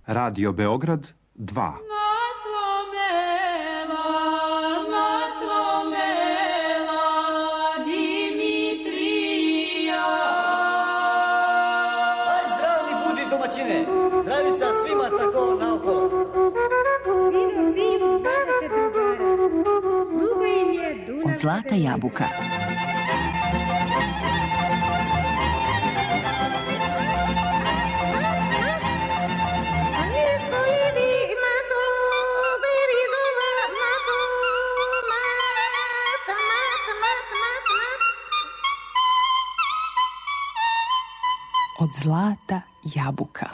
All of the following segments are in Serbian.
Radio Beograd 2. Zdravica svima tako naokolo. Od zlata jabuka. Od zlata jabuka.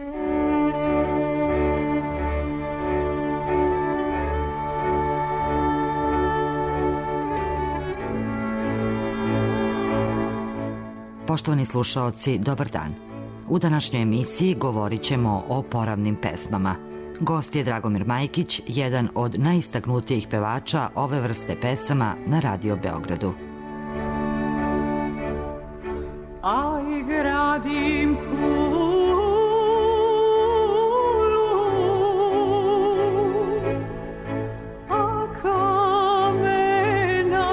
Poštovani slušaoci, dobar dan. U današnjoj emisiji govorit ćemo o poravnim pesmama. Gost je Dragomir Majkić, jedan od najistaknutijih pevača ove vrste pesama na Radio Beogradu. Aj, gradim kulu, a kamena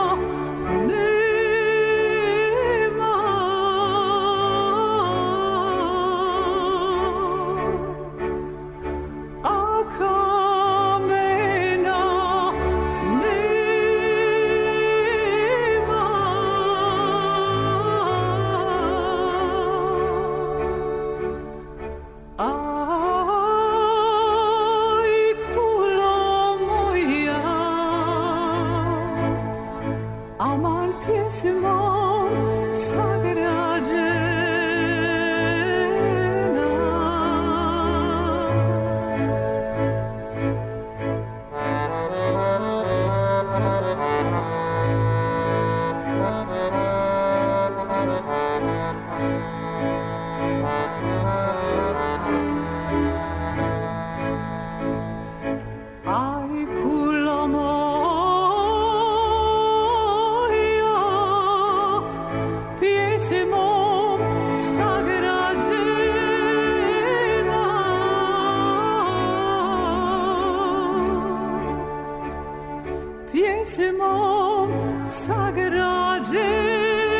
nema. A kamena aman pjesmom sagrađena. Aj, kulo moja, pjesmom sagrađena. Pjesmom sagrađena.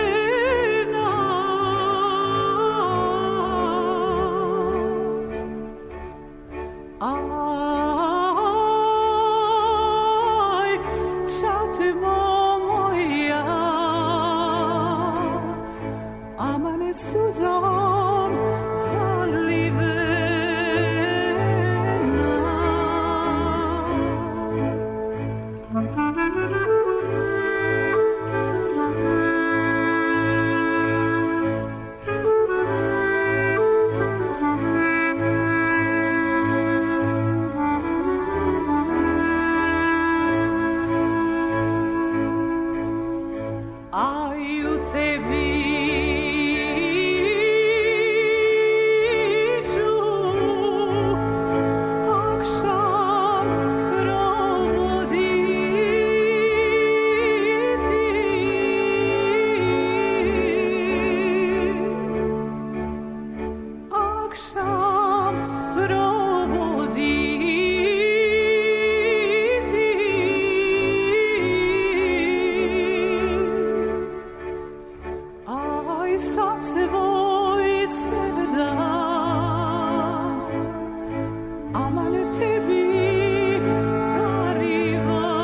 Aj, čatmo moja, amane suzom zalivena. Aj, u tebi ću akšam provoditi. Akšam provoditi. Aj, sam svoj sevdan, amane tebi darivati.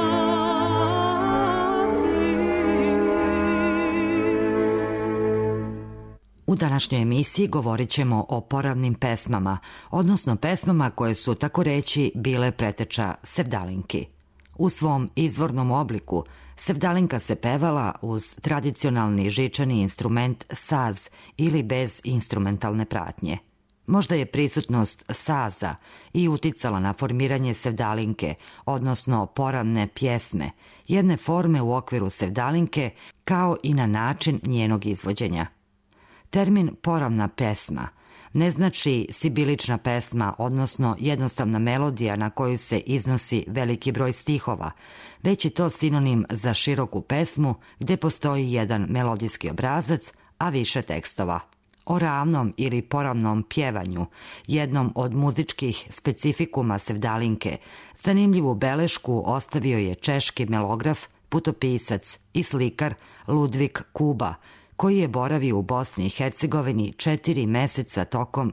U današnjoj emisiji govorit ćemo o poravnim pesmama, odnosno pesmama koje su, tako reći, bile preteča sevdalinki. U svom izvornom obliku sevdalinka se pevala uz tradicionalni žičani instrument saz ili bez instrumentalne pratnje. Možda je prisutnost saza i uticala na formiranje sevdalinke, odnosno poravne pjesme, jedne forme u okviru sevdalinke, kao i na način njenog izvođenja. Termin poravna pesma ne znači sibilična pesma, odnosno jednostavna melodija na koju se iznosi veliki broj stihova, već je to sinonim za široku pesmu gdje postoji jedan melodijski obrazac, a više tekstova. O ravnom ili poravnom pjevanju, jednom od muzičkih specifikuma sevdalinke, zanimljivu belešku ostavio je češki melograf, putopisac i slikar Ludvik Kuba, koji je boravio u Bosni i Hercegovini 4 meseca tokom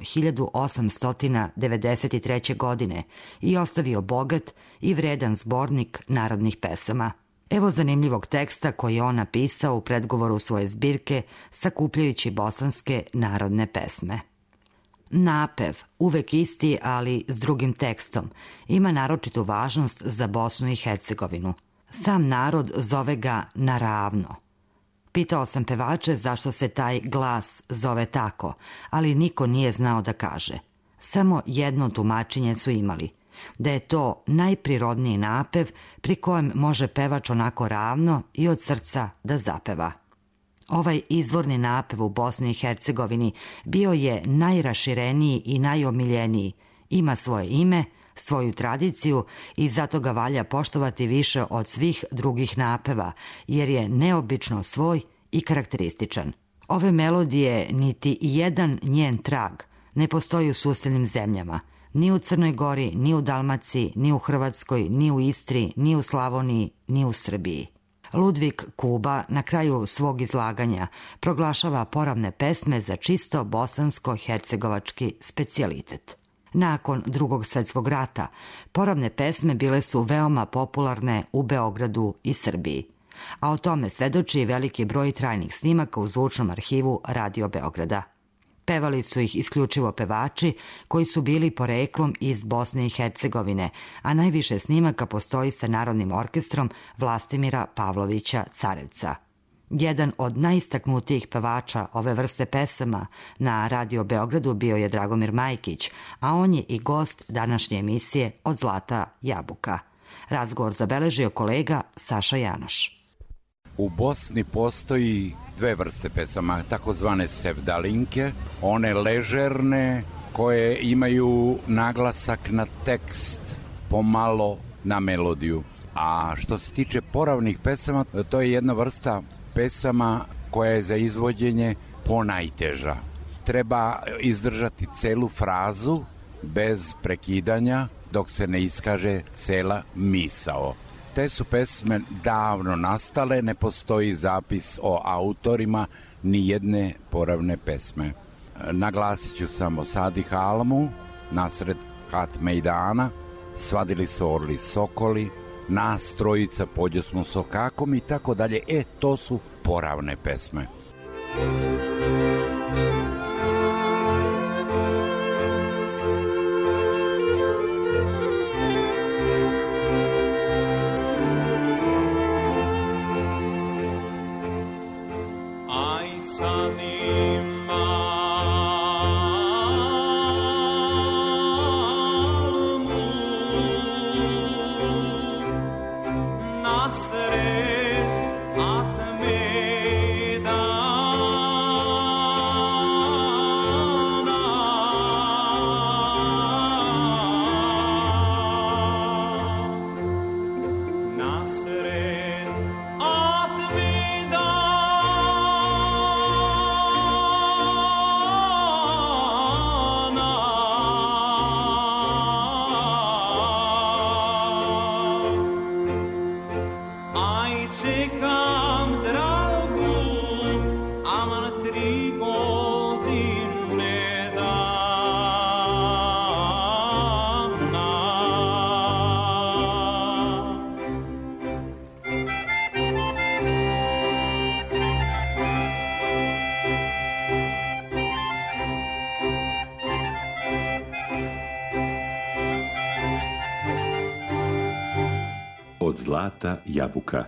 1893. godine i ostavio bogat i vredan zbornik narodnih pesama. Evo zanimljivog teksta koji je on napisao u predgovoru svoje zbirke sakupljajući bosanske narodne pesme. Napev, uvek isti, ali s drugim tekstom, ima naročitu važnost za Bosnu i Hercegovinu. Sam narod zove ga na ravno. Pitao sam pevače zašto se taj glas zove tako, ali niko nije znao da kaže. Samo jedno tumačenje su imali, da je to najprirodniji napev pri kojem može pevač onako ravno i od srca da zapeva. Ovaj izvorni napev u Bosni i Hercegovini bio je najrašireniji i najomiljeniji, ima svoje ime, svoju tradiciju i zato ga valja poštovati više od svih drugih napeva, jer je neobično svoj i karakterističan. Ove melodije, niti jedan njen trag, ne postoji u susednim zemljama, ni u Crnoj Gori, ni u Dalmaciji, ni u Hrvatskoj, ni u Istri, ni u Slavoniji, ni u Srbiji. Ludvik Kuba na kraju svog izlaganja proglašava poravne pesme za čisto bosansko-hercegovački specijalitet. Nakon Drugog svjetskog rata, poravne pesme bile su veoma popularne u Beogradu i Srbiji, a o tome svedoči veliki broj trajnih snimaka u zvučnom arhivu Radio Beograda. Pevali su ih isključivo pevači koji su bili poreklom iz Bosne i Hercegovine, a najviše snimaka postoji sa Narodnim orkestrom Vlastimira Pavlovića Carevca. Jedan od najistaknutijih pevača ove vrste pesama na Radio Beogradu bio je Dragomir Majkić, a on je i gost današnje emisije Od zlata jabuka. Razgovor zabeležio kolega Saša Janoš. U Bosni postoji dve vrste pesama, takozvane sevdalinke, one ležerne koje imaju naglasak na tekst, pomalo na melodiju. A što se tiče poravnih pesama, to je jedna vrsta pesama koja je za izvođenje ponajteža. Treba izdržati celu frazu bez prekidanja dok se ne iskaže cela misao. Te su pesme davno nastale, ne postoji zapis o autorima ni jedne poravne pesme. Naglasit ću samo Sadih Almu, nasred Hat Mejdana, Svadili su orli sokoli, Nas trojica pođosmo sokakom i tako dalje. To su poravne pesme. Od zlata jabuka.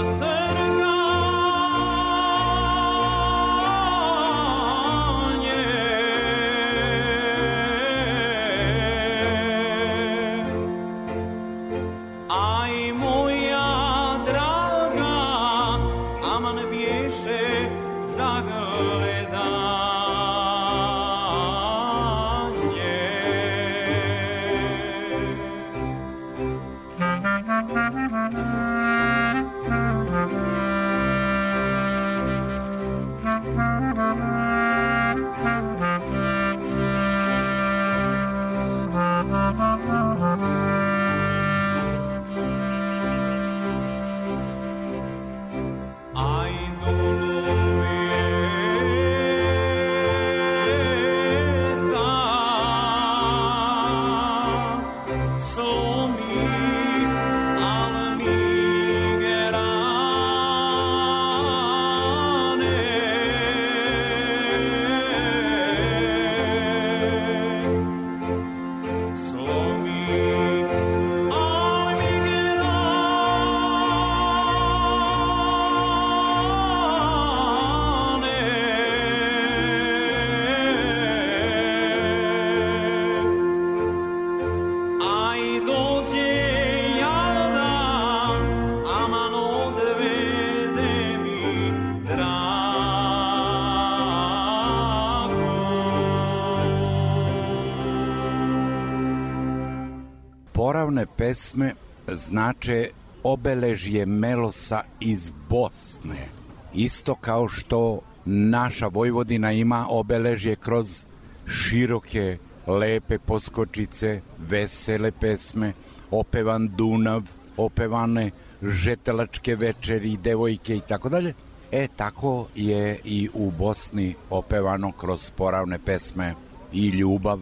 Zatrganje Aj moja draga, aman bješe zagledanje. Poravne pesme znače obeležje melosa iz Bosne. Isto kao što naša Vojvodina ima obeležje kroz široke, lepe poskočice, vesele pesme, opevan Dunav, opevane žetelačke večeri, devojke i tako dalje. Tako je i u Bosni opevano kroz poravne pesme i ljubav,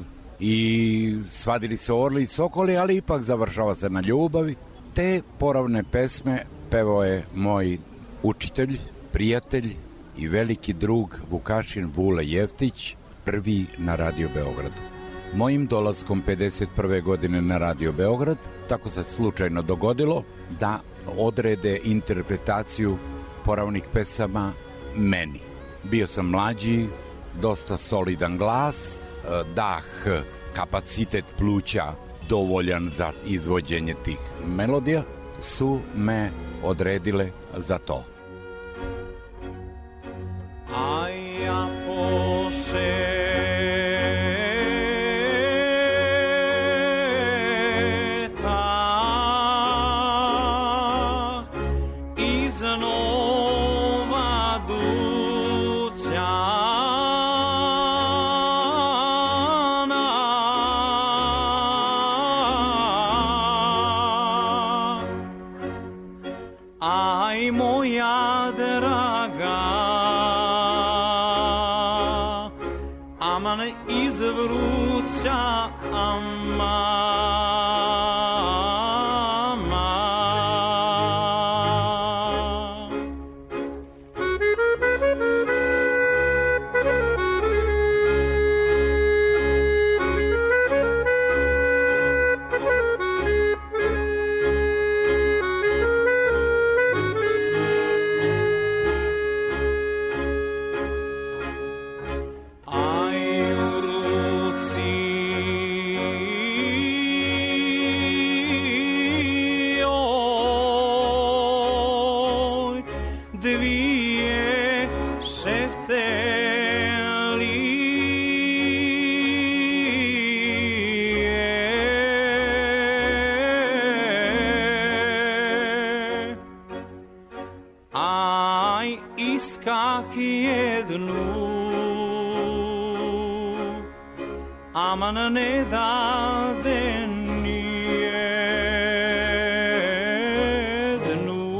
i svadili se orli i sokoli, ali ipak završava se na ljubavi. Te poravne pesme pevao je moj učitelj, prijatelj i veliki drug Vukašin Vule Jeftić, prvi na Radio Beogradu. Mojim dolaskom 51. godine na Radio Beograd, tako se slučajno dogodilo da odrede interpretaciju poravnih pesama meni. Bio sam mlađi, dosta solidan glas, dah, kapacitet pluća dovoljan za izvođenje tih melodija, su me odredile za to. A ja pošetam iznova dućana, aj moja draga, aman iz vruća ama. Iskak jednu, aman ne dade nijednu.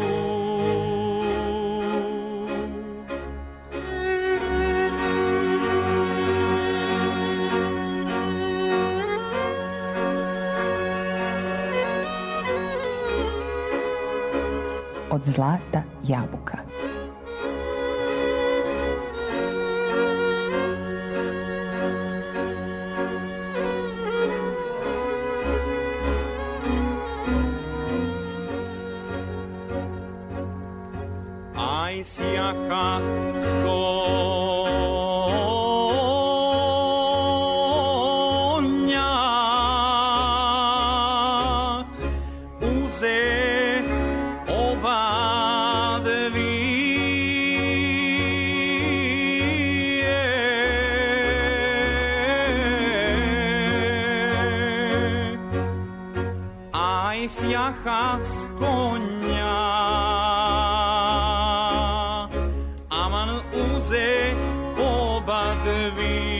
Od zlata jabuka. Aj sjaha s konja uz uze oba dvije. Aj sjaha s konja, aman uze oba dvije.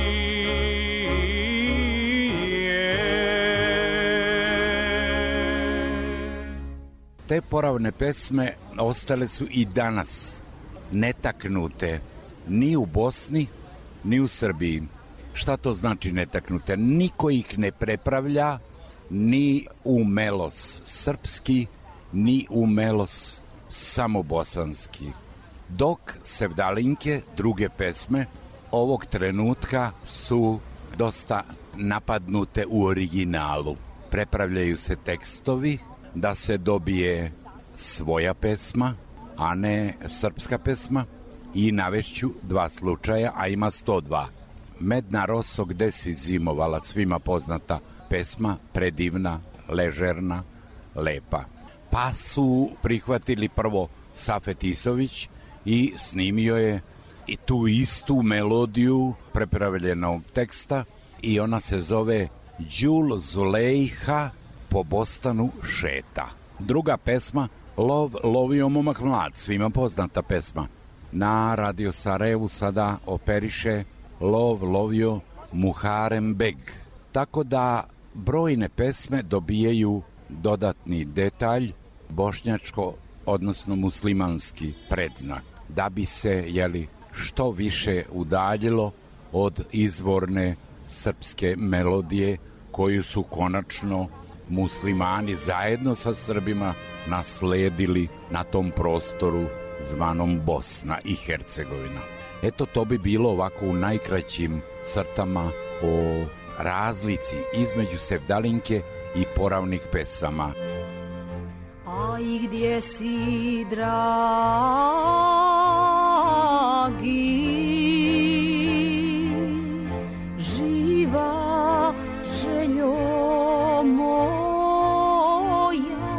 Te poravne pesme ostale su i danas netaknute ni u Bosni, ni u Srbiji. Šta to znači netaknute? Niko ih ne prepravlja ni u melos srpski, ni u melos samobosanski. Dok sevdalinke, druge pesme, ovog trenutka su dosta napadnute u originalu. Prepravljaju se tekstovi da se dobije svoja pesma, a ne srpska pesma, i navešću 2 slučaja, a ima 102. Medna roso gde si zimovala, svima poznata pesma, predivna, ležerna, lepa. Pa su prihvatili prvo Safet Isović i snimio je i tu istu melodiju prepravljenog teksta i ona se zove Đul Zulejha po Bostanu šeta. Druga pesma, Lov lovio momak mlad, svima poznata pesma. Na Radio Sarajevu sada operiše Lov lovio Muharem Beg. Tako da brojne pesme dobijaju dodatni detalj, bošnjačko, odnosno muslimanski predznak, da bi se, što više udaljilo od izvorne srpske melodije koju su konačno muslimani zajedno sa Srbima nasledili na tom prostoru zvanom Bosna i Hercegovina. Eto, to bi bilo ovako u najkraćim crtama o razlici između sevdalinke i poravnih pesama. A i gdje si, dragi, živa željo moja,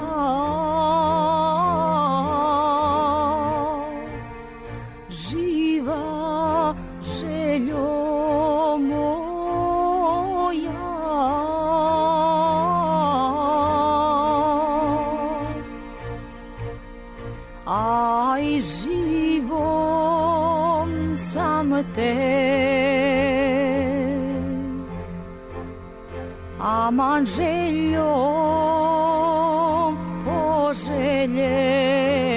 živa željo moja, aj živom sam te aman željom poželjela.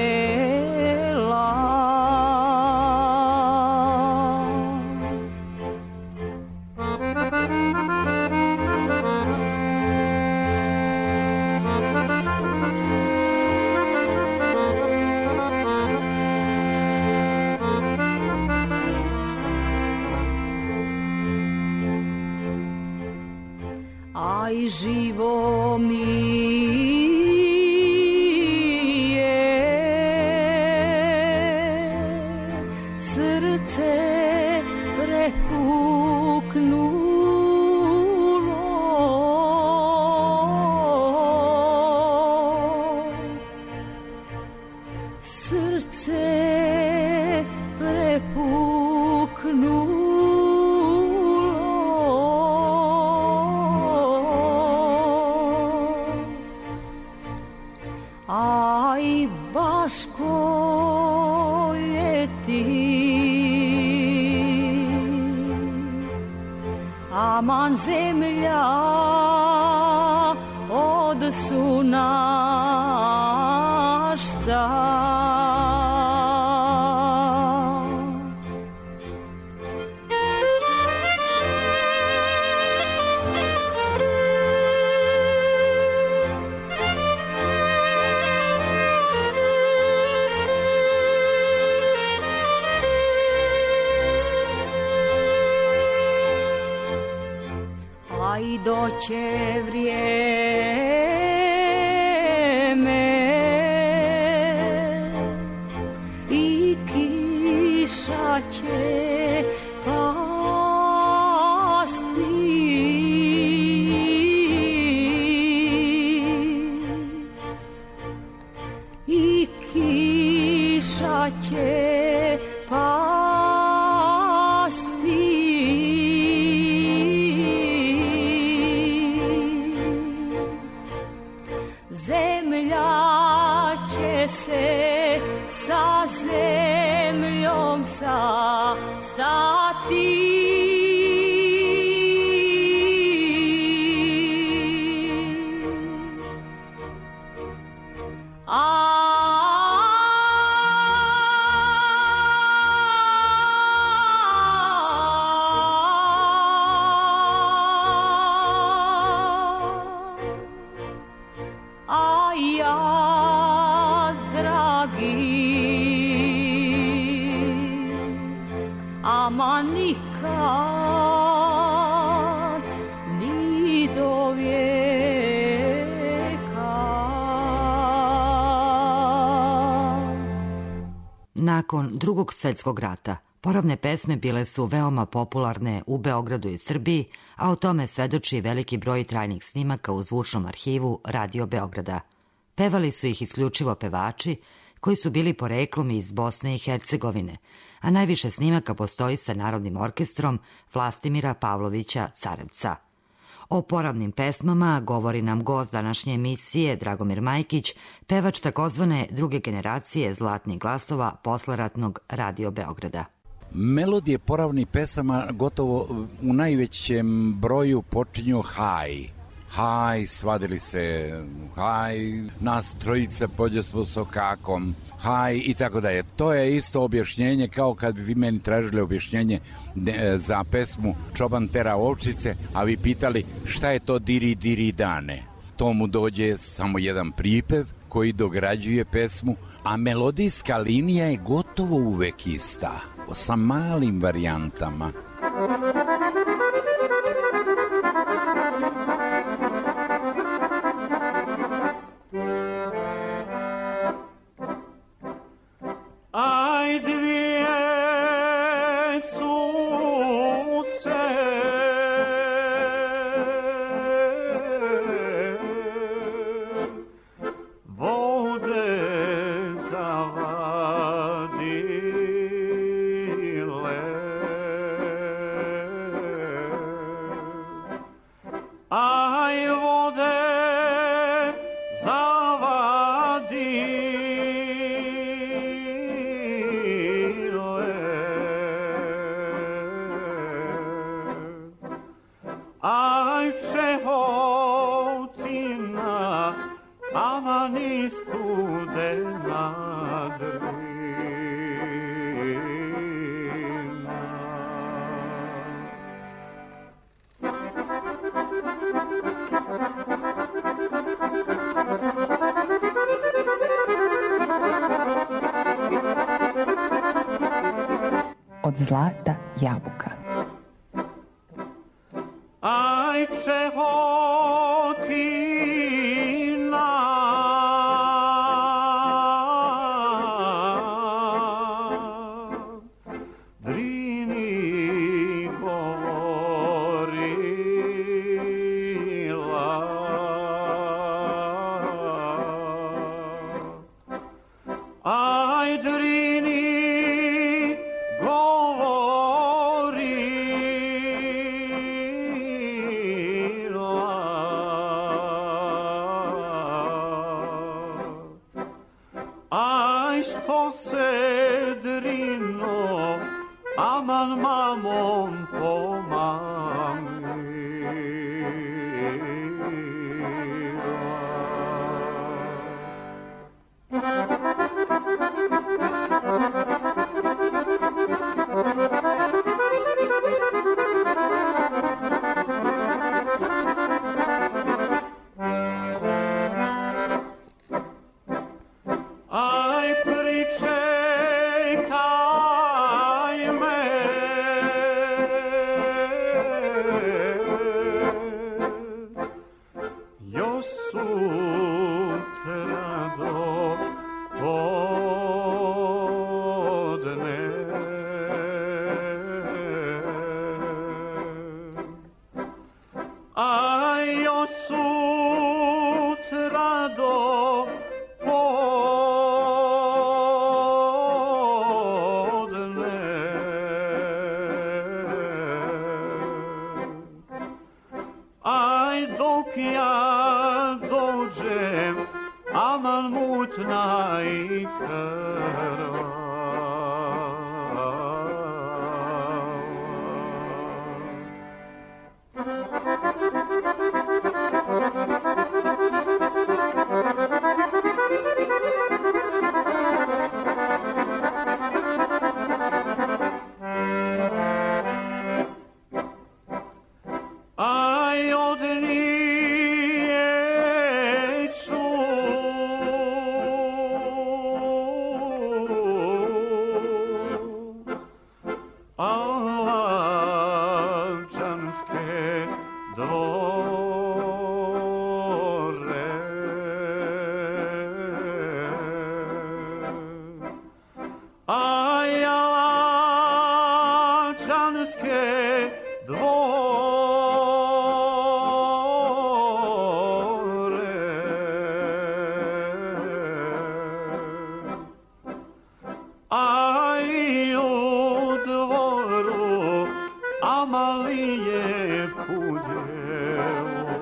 Aj živo mi je srce prepuknulo, srce prepuknulo. Aj baš ko ljeti, aman zemlja od sunašca. Aj doće vrijeme i kiša će pasti, će pasti. Zemlja će se sa zemljom sastati. Ama nikad ni do vijeka. Nakon Drugog svjetskog rata, poravne pesme bile su veoma popularne u Beogradu i Srbiji, a o tome svedoči veliki broj trajnih snimaka u zvučnom arhivu Radio Beograda. Pevali su ih isključivo pevači koji su bili poreklom iz Bosne i Hercegovine, a najviše snimaka postoji sa Narodnim orkestrom Vlastimira Pavlovića Carevca. O poravnim pesmama govori nam gost današnje emisije Dragomir Majkić, pevač takozvane druge generacije zlatnih glasova posleratnog Radio Beograda. Melodije poravnih pesama gotovo u najvećem broju počinju haj. Haj, svadili se, haj, nas trojica pođosmo s okakom, haj i tako dalje. To je isto objašnjenje kao kad bi vi meni tražili objašnjenje za pesmu Čoban tera ovčice, a vi pitali šta je to diri diri dane. To mu dođe samo jedan pripev koji dograđuje pesmu, a melodijska linija je gotovo uvek ista, sa malim varijantama. Aj dvije su se vode zavadile, aj vode zavadile. Aj čehotina, ama ni studena drina. Od zlata jabuka. Aj čehotina, drini govorila, aj drini što se drino, aman mamom aj priče aman mutna i krva. Aj od nije Alčanske dvore. Aj Alčanske dvore. Aj u dvoru Amalije pudjelo.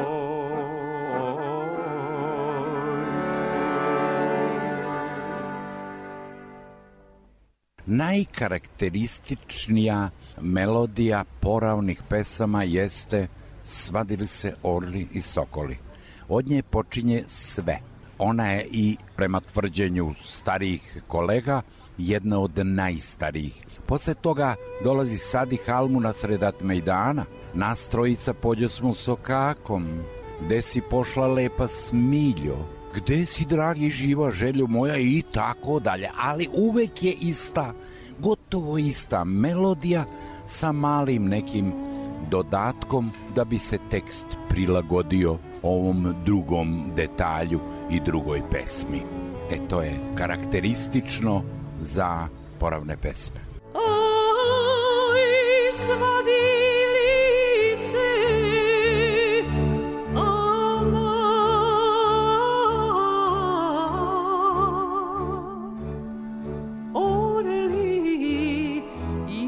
Najkarakterističnija melodija poravnih pesama jeste Svadili se orli i sokoli. Od nje počinje sve. Ona je i prema tvrđenju starijih kolega jedna od najstarijih. Posle toga dolazi Sadi halmu na sredat mejdana. Nas trojica pođosmo sokakom. Gde si pošla lepa Smiljo? Gde si dragi živa željo moja? I tako dalje. Ali uvek je ista, gotovo ista melodija sa malim nekim dodatkom da bi se tekst prilagodio ovom drugom detalju i drugoj pesmi. To je karakteristično za poravne pesme. Oj, svadili se, orli i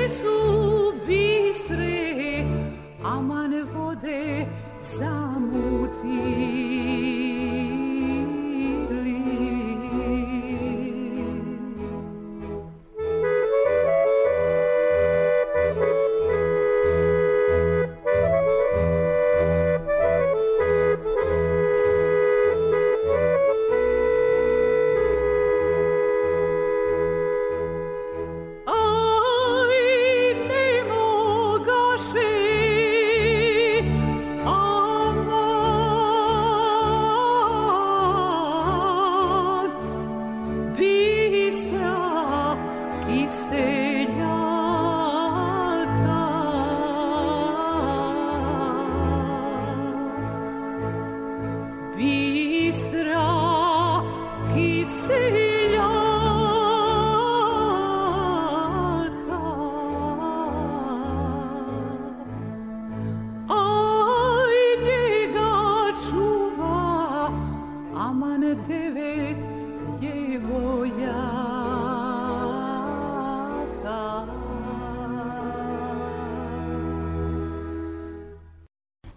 vode samo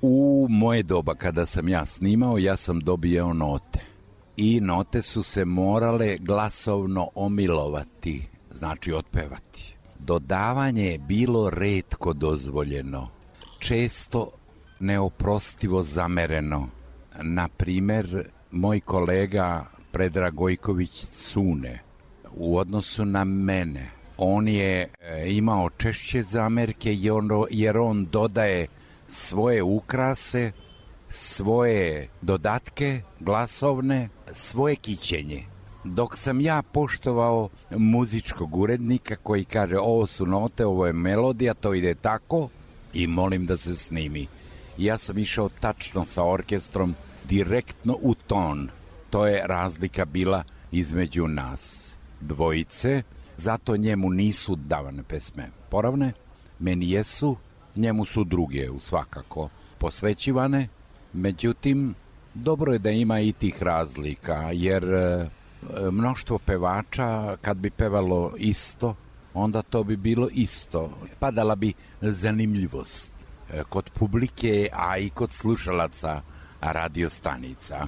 U moje doba kada sam ja snimao, ja sam dobijao note. I note su se morale glasovno omilovati, znači otpevati. Dodavanje je bilo retko dozvoljeno, često neoprostivo zamereno. Na primer, moj kolega Predrag Gojković Cune, u odnosu na mene, on je imao češće zamerke jer on dodaje svoje ukrase, svoje dodatke glasovne, svoje kićenje. Dok sam ja poštovao muzičkog urednika koji kaže ovo su note, ovo je melodija, to ide tako i molim da se snimi. Ja sam išao tačno sa orkestrom direktno u ton. To je razlika bila između nas dvojice, zato njemu nisu davane pesme poravne, meni jesu, njemu su druge svakako posvećivane. Međutim, dobro je da ima i tih razlika, jer mnoštvo pevača, kad bi pevalo isto, onda to bi bilo isto. Padala bi zanimljivost kod publike, a i kod slušalaca radio stanica.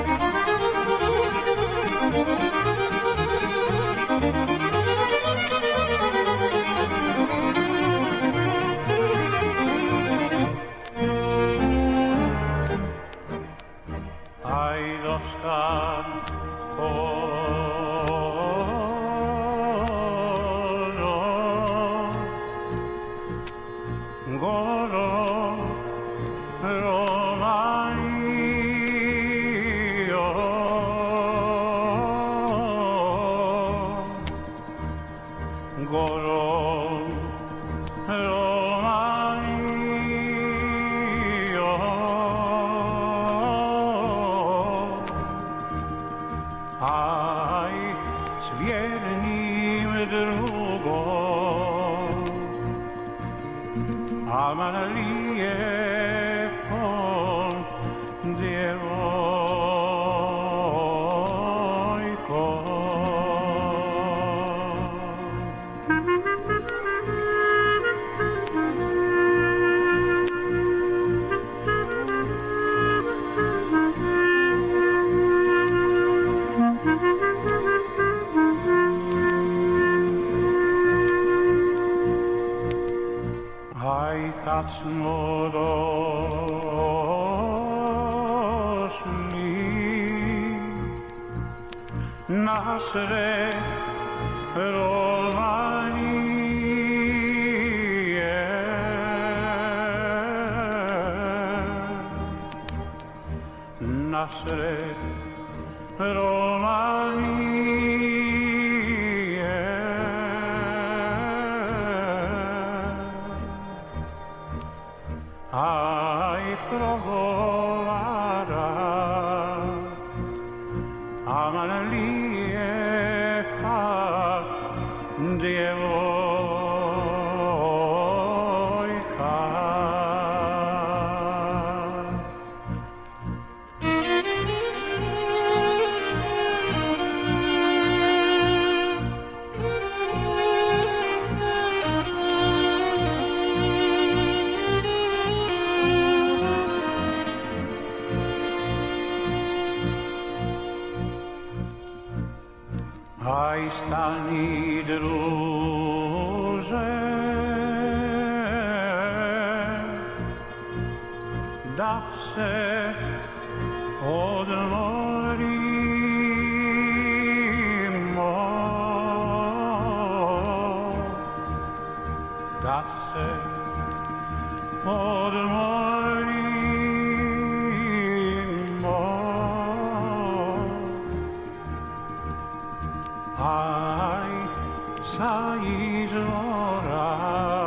smo došli na sred Romanije, na sred Romanije. Aj progovara, aman lijepa djevojka. Aj stani druže, da se odmorimo, da se odmorimo. Aj, sa izvora,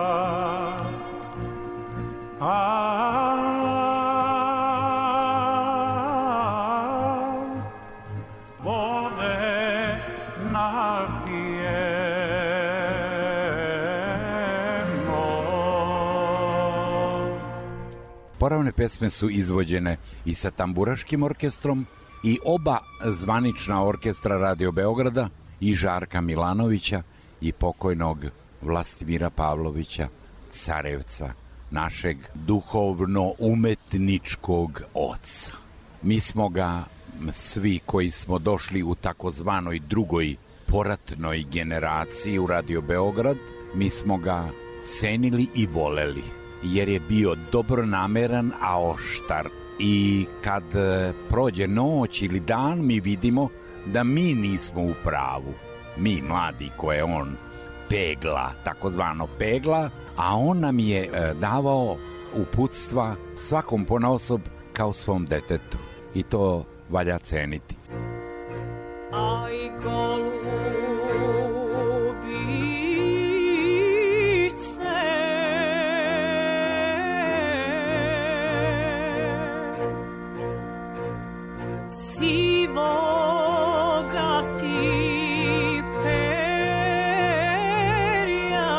vode napijemo. Poravne pesme su izvođene i sa tamburaškim orkestrom i oba zvanična orkestra Radio Beograda, i Žarka Milanovića i pokojnog Vlastimira Pavlovića Carevca našeg duhovno-umetničkog oca. Mi smo ga svi koji smo došli u takozvanoj drugoj poratnoj generaciji u Radio Beograd, mi smo ga cenili i voleli, jer je bio dobronameran, a oštar. I kad prođe noć ili dan, mi vidimo da mi nismo u pravu. Mi mladi koje on pegla, takozvano pegla, a on nam je davao uputstva svakom ponaosob kao svom detetu. I to valja ceniti. Aj golubice, sivoga ti perja,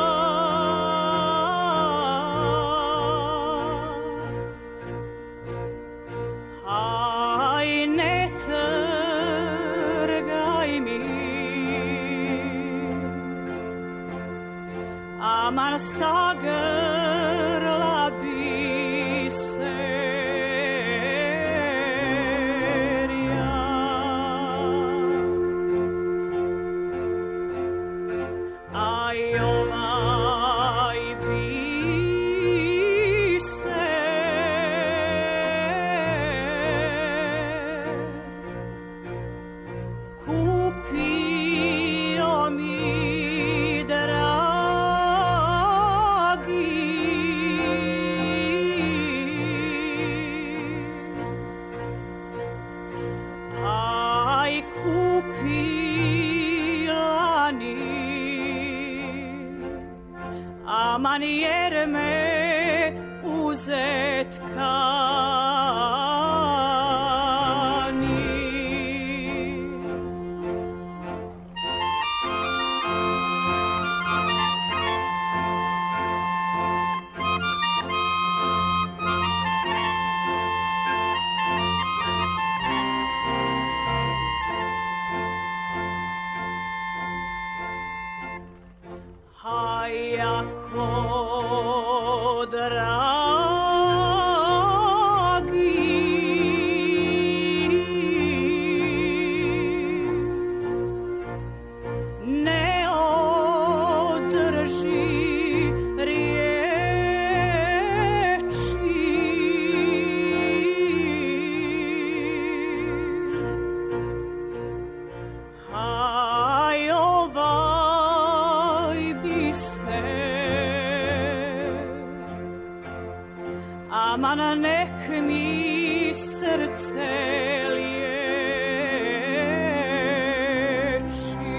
aj ne trgaj mi, aman sa grla biserja. Aj ovaj biser kupio mi dragi, aj kupila ni, aman jer me uzet kani. Aj ako dragi, ne održi riječi, aj ovaj biser, aman nek mi srce liječi.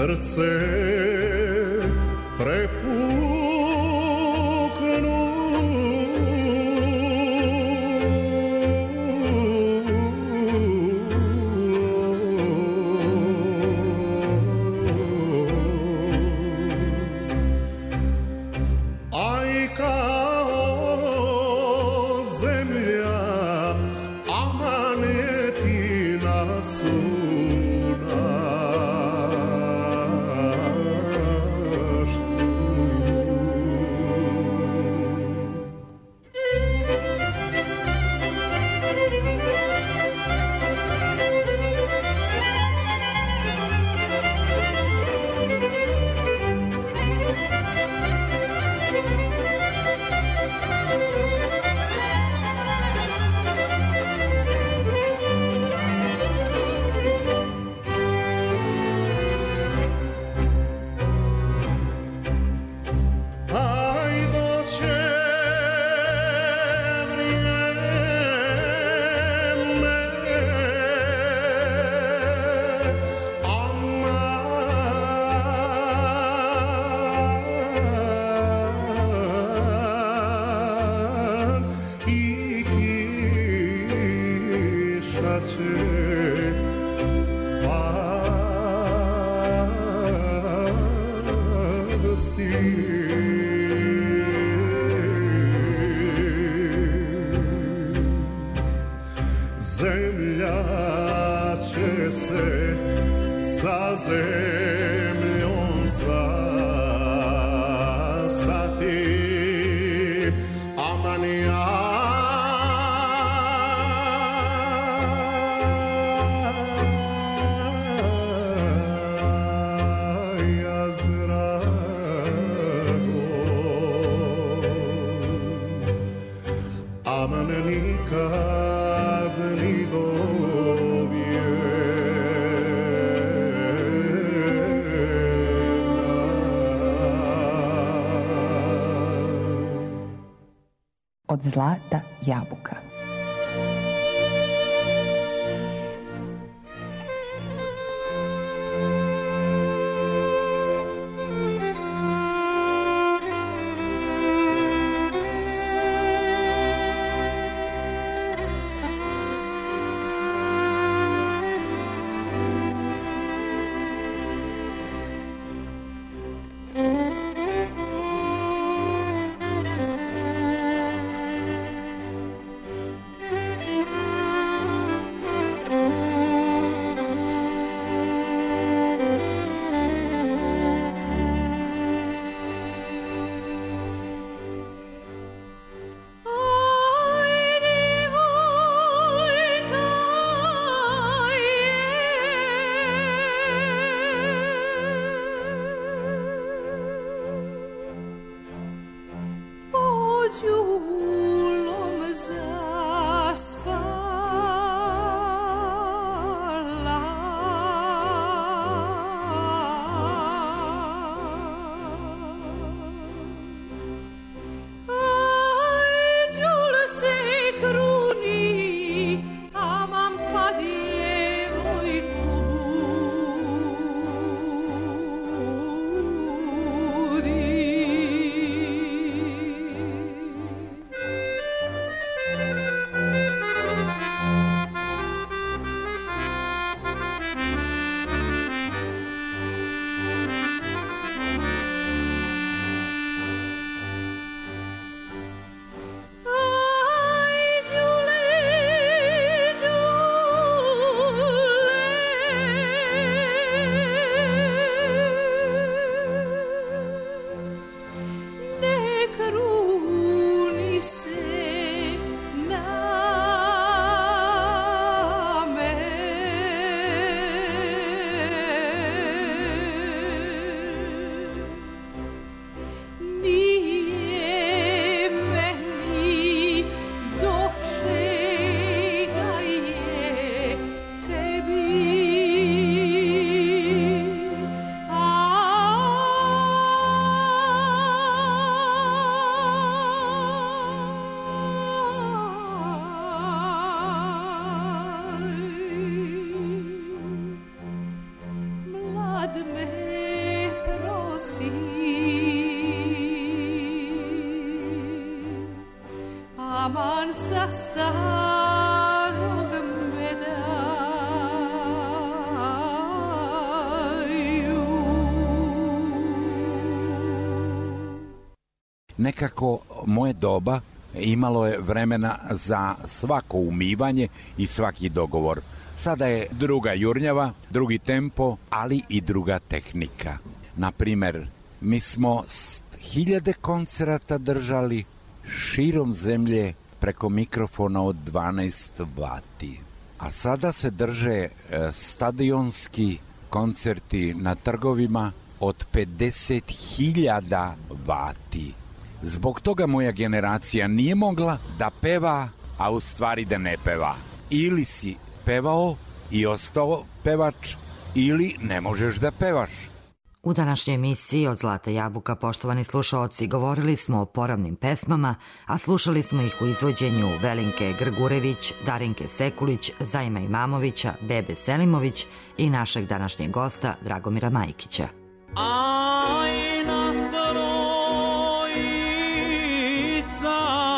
srce prepuknu. Aj kao zemlja, aman je ti nasunaš sun. Aj doće vrijeme, aman, i kiša će pasti. Zemlja će se sa zemljom sastati, aman ja zdravo, aman nikad ni do Od zlata jabuka. taman sa starog meda. Nekako moje doba imalo je vremena za svako umivanje i svaki dogovor. Sada je druga jurnjava, drugi tempo, ali i druga tehnika. Naprimer, mi smo 1000 koncerata držali širom zemlje preko mikrofona od 12 vati. A sada se drže stadionski koncerti na trgovima od 50.000 vati. Zbog toga moja generacija nije mogla da peva, a u stvari da ne peva. Ili si pevao i ostao pevač, ili ne možeš da pevaš. U današnjoj emisiji Od zlata jabuka, poštovani slušaoci, govorili smo o poravnim pesmama, a slušali smo ih u izvođenju Velinke Grgurević, Darinke Sekulić, Zajma Imamovića, Bebe Selimović i našeg današnjeg gosta Dragomira Majkića. Aj na strojica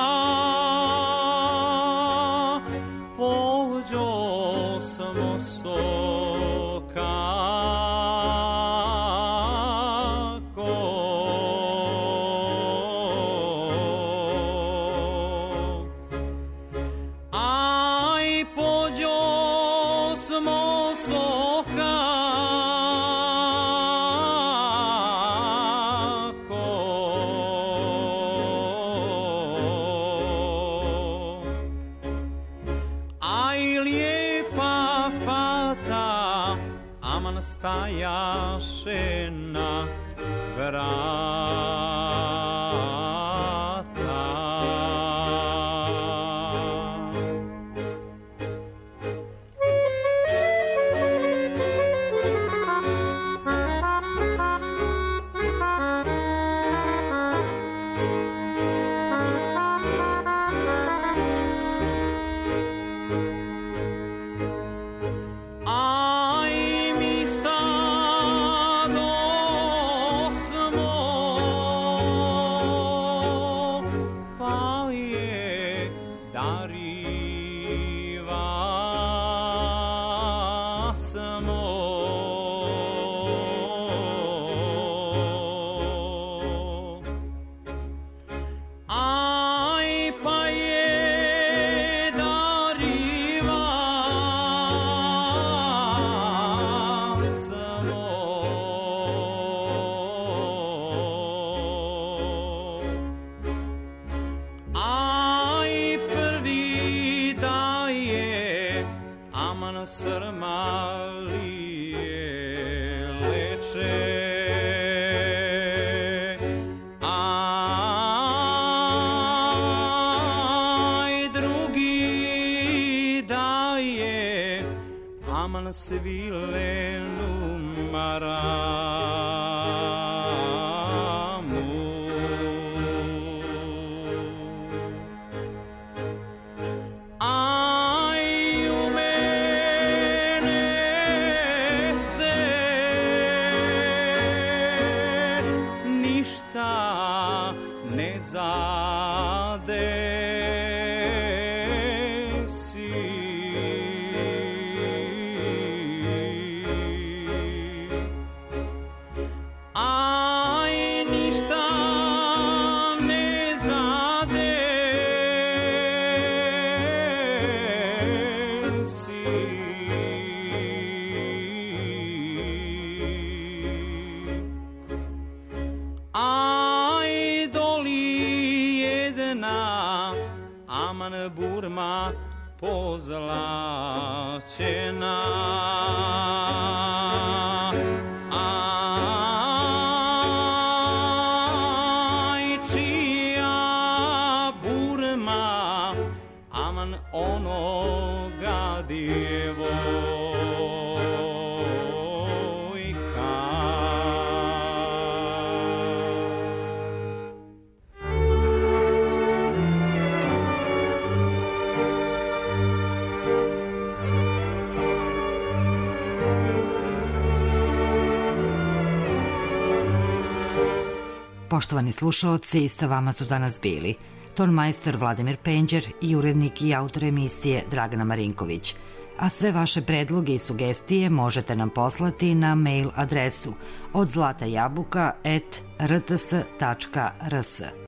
pođo samo soka stajaše na vrata. Svilenu maramu aj u mene se ništa ne zade. Burma pozlaćena, aj čija Burma, aman onoga djevojka. Poštovani slušaoci, sa vama su danas bili tonmajstor Vladimir Penđer i urednik i autor emisije Dragana Marinković. A sve vaše predloge i sugestije možete nam poslati na mail adresu odzlatajabuka@rts.rs.